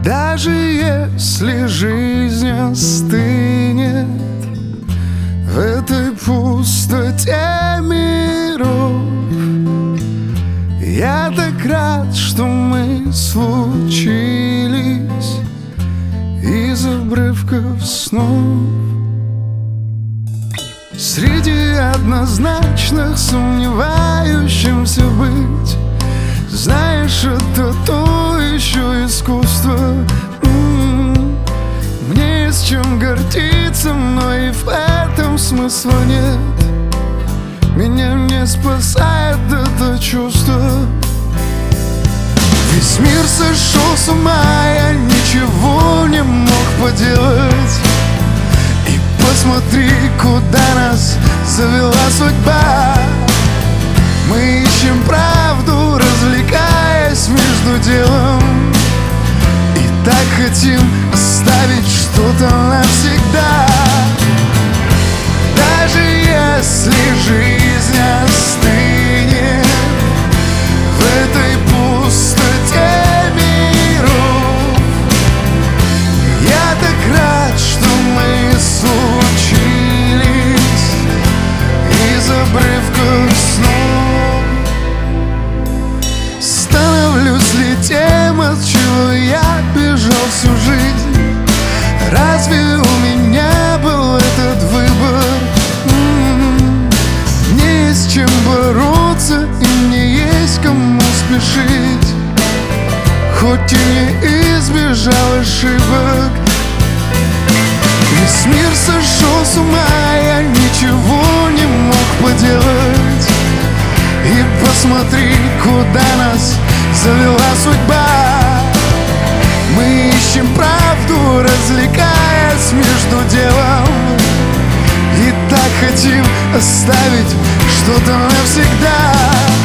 Даже если жизнь остынет в этой пустоте миров, я так рад, что мы случились из обрывков снов. Среди однозначных сомневающимся быть, знаешь, это то еще искусство. Мне есть чем гордиться, но и в этом смысла нет. Меня не спасает это чувство. Весь мир сошел с ума, я ничего не мог поделать. И посмотри, куда нас завела судьба. Мы ищем правду, развлекаясь между делом, и так хотим оставить что-то навсегда. Даже если жизнь остынет в этой пустоте миров, я так рад, что мы случились из обрывков снов. Становлюсь ли тем, от чего я бежал всю жизнь? Разве у меня был этот выбор? Мне есть чем бороться, и мне есть кому спешить, хоть и не избежал ошибок. Весь мир сошел с ума, я ничего не мог поделать. И посмотри, куда нас завела судьба. Мы ищем правду, развлекаясь между делом, и так хотим оставить что-то навсегда.